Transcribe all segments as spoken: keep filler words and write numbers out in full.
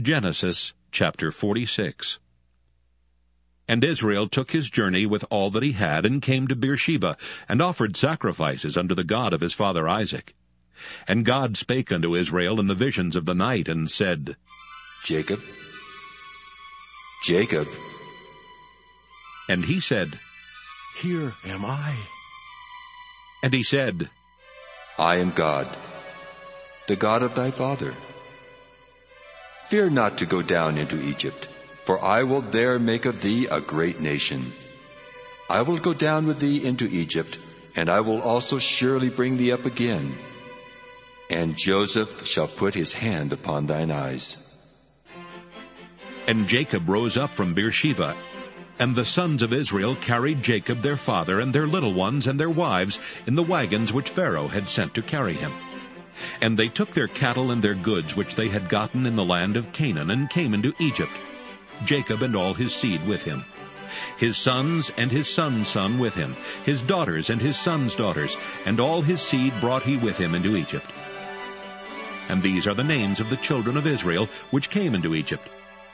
Genesis chapter forty-six. And Israel took his journey with all that he had, and came to Beersheba, and offered sacrifices unto the God of his father Isaac. And God spake unto Israel in the visions of the night, and said, Jacob, Jacob. And he said, Here am I. And he said, I am God, the God of thy father. Fear not to go down into Egypt, for I will there make of thee a great nation. I will go down with thee into Egypt, and I will also surely bring thee up again. And Joseph shall put his hand upon thine eyes. And Jacob rose up from Beersheba, and the sons of Israel carried Jacob their father, and their little ones, and their wives, in the wagons which Pharaoh had sent to carry him. And they took their cattle and their goods which they had gotten in the land of Canaan, and came into Egypt, Jacob and all his seed with him, his sons and his son's son with him, his daughters and his sons' daughters, and all his seed brought he with him into Egypt. And these are the names of the children of Israel which came into Egypt: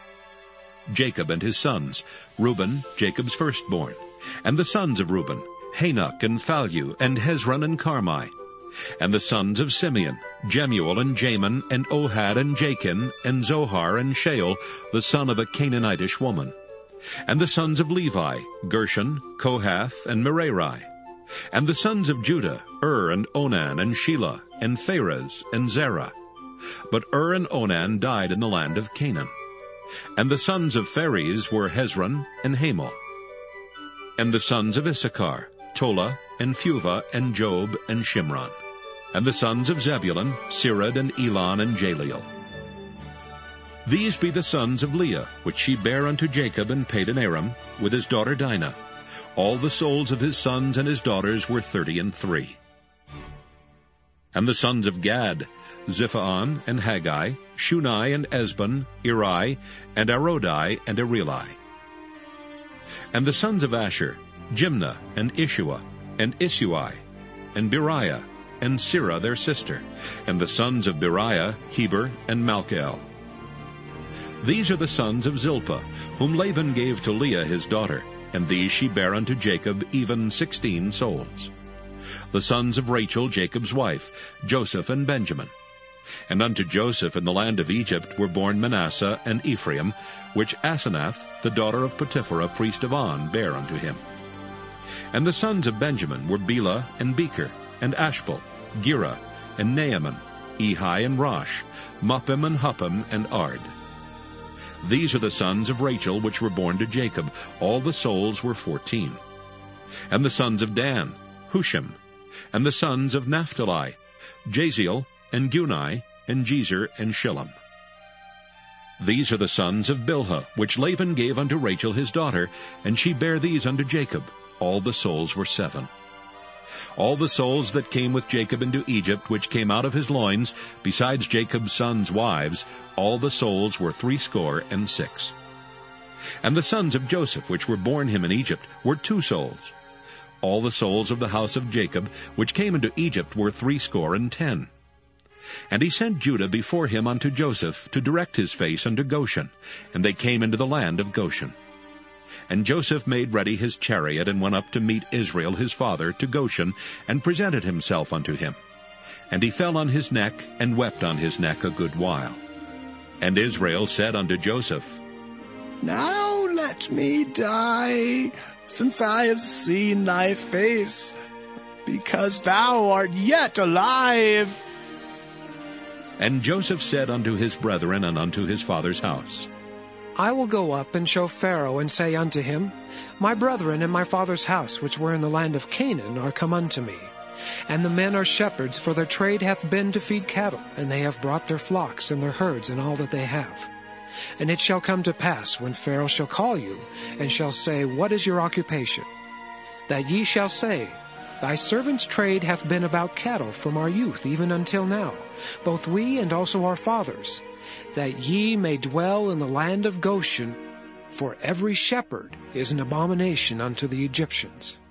Jacob and his sons, Reuben, Jacob's firstborn, and the sons of Reuben, Hanok and Phallu, and Hezron and Carmi. And the sons of Simeon, Jemuel and Jamin, and Ohad and Jachin, and Zohar and Shael, the son of a Canaanitish woman. And the sons of Levi, Gershon, Kohath, and Merari. And the sons of Judah, Ur and Onan and Shelah, and Pharez and Zerah. But Ur and Onan died in the land of Canaan. And the sons of Pharez were Hezron and Hamul. And the sons of Issachar, Tola, and Phuvah, and Job, and Shimron. And the sons of Zebulun, Sirad, and Elon, and Jaleel. These be the sons of Leah, which she bare unto Jacob in Padan Aram, with his daughter Dinah. All the souls of his sons and his daughters were thirty and three. And the sons of Gad, Ziphaon, and Haggai, Shunai, and Esbon, Eri, and Arodai, and Areli. And the sons of Asher, Jimnah, and Ishua, and Isui, and Beriah, and Sirah their sister, and the sons of Beriah, Heber, and Malchel. These are the sons of Zilpah, whom Laban gave to Leah his daughter, and these she bare unto Jacob, even sixteen souls. The sons of Rachel, Jacob's wife, Joseph and Benjamin. And unto Joseph in the land of Egypt were born Manasseh and Ephraim, which Asenath, the daughter of Potipherah, priest of On, bare unto him. And the sons of Benjamin were Bela and Becher, and Ashbel, Gera, and Naaman, Ehi and Rosh, Muppim and Huppim, and Ard. These are the sons of Rachel which were born to Jacob. All the souls were fourteen. And the sons of Dan, Hushim. And the sons of Naphtali, Jaziel, and Guni, and Jezer, and Shillem. These are the sons of Bilhah, which Laban gave unto Rachel his daughter, and she bare these unto Jacob. All the souls were seven. All the souls that came with Jacob into Egypt, which came out of his loins, besides Jacob's sons' wives, all the souls were threescore and six. And the sons of Joseph, which were born him in Egypt, were two souls. All the souls of the house of Jacob, which came into Egypt, were threescore and ten. And he sent Judah before him unto Joseph, to direct his face unto Goshen, and they came into the land of Goshen. And Joseph made ready his chariot, and went up to meet Israel his father to Goshen, and presented himself unto him. And he fell on his neck, and wept on his neck a good while. And Israel said unto Joseph, Now let me die, since I have seen thy face, because thou art yet alive. And Joseph said unto his brethren and unto his father's house, I will go up and show Pharaoh, and say unto him, My brethren and my father's house, which were in the land of Canaan, are come unto me. And the men are shepherds, for their trade hath been to feed cattle, and they have brought their flocks and their herds and all that they have. And it shall come to pass, when Pharaoh shall call you, and shall say, What is your occupation? That ye shall say, Thy servant's trade hath been about cattle from our youth even until now, both we and also our fathers, that ye may dwell in the land of Goshen, for every shepherd is an abomination unto the Egyptians.